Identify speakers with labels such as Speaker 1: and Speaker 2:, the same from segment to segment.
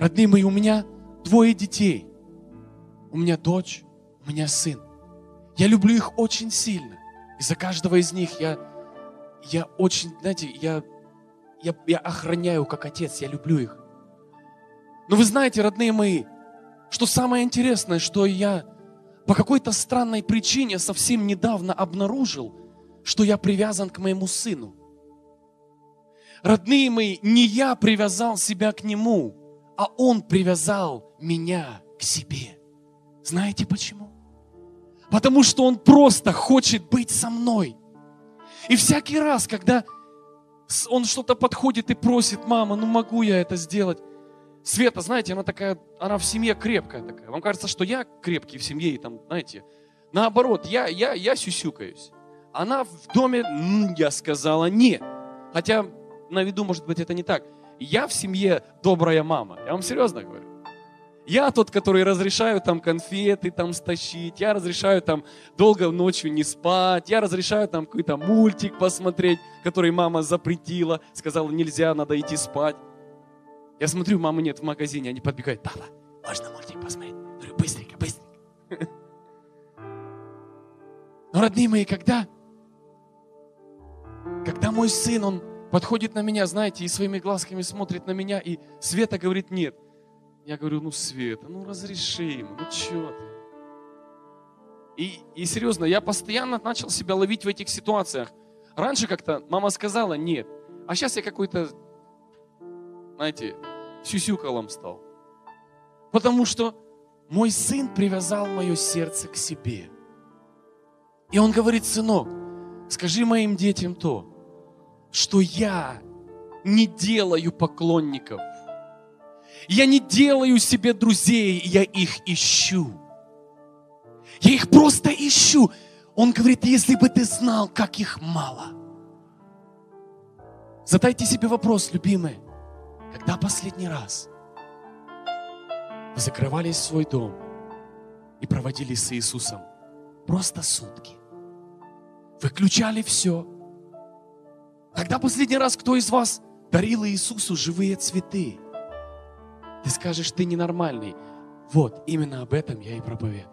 Speaker 1: Родные мои, у меня 2 детей. У меня дочь, у меня сын. Я люблю их очень сильно. И за каждого из них я очень, знаете, я охраняю как отец, я люблю их. Но вы знаете, родные мои, что самое интересное, что я по какой-то странной причине совсем недавно обнаружил, что я привязан к моему сыну. Родные мои, не я привязал себя к нему, а он привязал меня к себе. Знаете почему? Потому что он просто хочет быть со мной. И всякий раз, когда он что-то подходит и просит: мама, ну могу я это сделать? Света, знаете, она такая, она в семье крепкая такая. Вам кажется, что я крепкий в семье, и там, знаете, наоборот, я сюсюкаюсь. Она в доме, я сказала нет. Хотя на виду, может быть, это не так. Я в семье добрая мама. Я вам серьезно говорю. Я тот, который разрешаю там конфеты там стащить. Я разрешаю там долго ночью не спать. Я разрешаю там какой-то мультик посмотреть, который мама запретила. Сказала, нельзя, надо идти спать. Я смотрю, мамы нет в магазине. Они подбегают: папа, можно мультик посмотреть? Я говорю, быстренько, быстренько. Но, родные мои, когда мой сын, он подходит на меня, знаете, и своими глазками смотрит на меня, и Света говорит нет. Я говорю, ну, Света, ну, разреши ему, ну, что ты? И серьезно, я постоянно начал себя ловить в этих ситуациях. Раньше как-то мама сказала нет, а сейчас я какой-то, знаете, сюсюкалом стал. Потому что мой сын привязал мое сердце к себе. И он говорит: сынок, скажи моим детям то, что я не делаю поклонников. Я не делаю себе друзей, я их ищу. Я их просто ищу. Он говорит: если бы ты знал, как их мало. Задайте себе вопрос, любимые. Когда последний раз вы закрывались в свой дом и проводили с Иисусом просто сутки? Выключали все. Когда последний раз кто из вас дарил Иисусу живые цветы? Ты скажешь, ты ненормальный. Вот, именно об этом я и проповедую.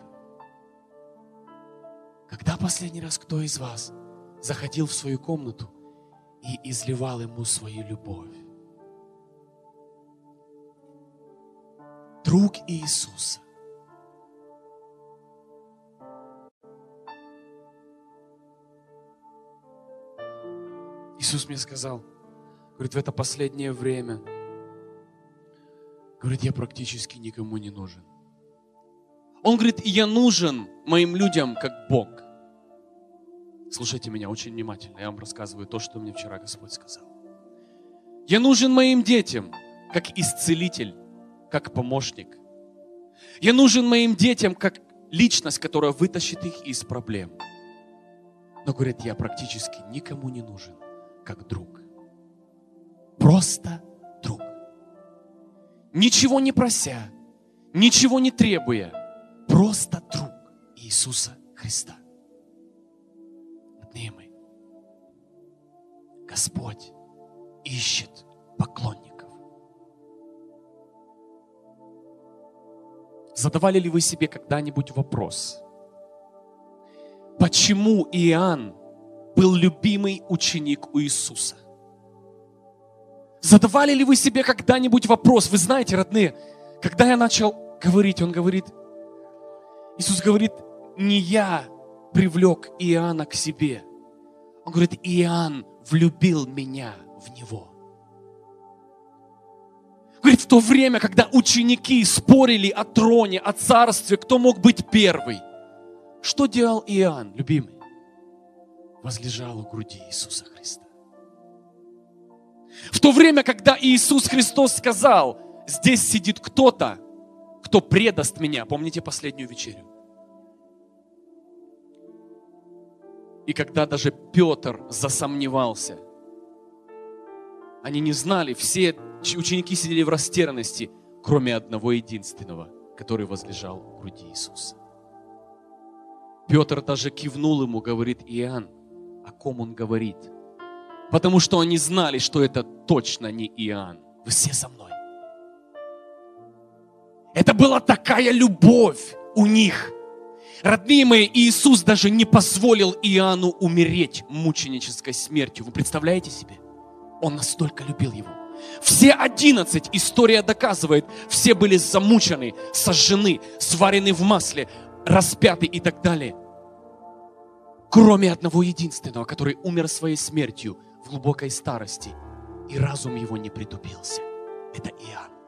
Speaker 1: Когда последний раз кто из вас заходил в свою комнату и изливал ему свою любовь? Друг Иисуса. Иисус мне сказал, говорит, в это последнее время, говорит, я практически никому не нужен. Он говорит, я нужен моим людям как Бог. Слушайте меня очень внимательно, я вам рассказываю то, что мне вчера Господь сказал. Я нужен моим детям как исцелитель, как помощник. Я нужен моим детям как личность, которая вытащит их из проблем. Но, говорит, я практически никому не нужен как друг. Просто друг. Ничего не прося, ничего не требуя, просто друг Иисуса Христа. Родные мои, Господь ищет поклонников. Задавали ли вы себе когда-нибудь вопрос, почему Иоанн был любимый ученик у Иисуса? Задавали ли вы себе когда-нибудь вопрос? Вы знаете, родные, когда я начал говорить, он говорит, Иисус говорит, не я привлек Иоанна к себе. Он говорит, Иоанн влюбил меня в него. Говорит, в то время, когда ученики спорили о троне, о царстве, кто мог быть первый, что делал Иоанн, любимый? Возлежал у груди Иисуса Христа. В то время, когда Иисус Христос сказал, здесь сидит кто-то, кто предаст меня. Помните последнюю вечерю? И когда даже Петр засомневался, они не знали, все ученики сидели в растерянности, кроме одного единственного, который возлежал у груди Иисуса. Петр даже кивнул ему, говорит, Иоанн, о ком он говорит? Потому что они знали, что это точно не Иоанн. Вы все со мной. Это была такая любовь у них. Родные мои, Иисус даже не позволил Иоанну умереть мученической смертью. Вы представляете себе? Он настолько любил его. Все 11, история доказывает, все были замучены, сожжены, сварены в масле, распяты и так далее. Кроме одного единственного, который умер своей смертью в глубокой старости, и разум его не притупился. Это Иоанн.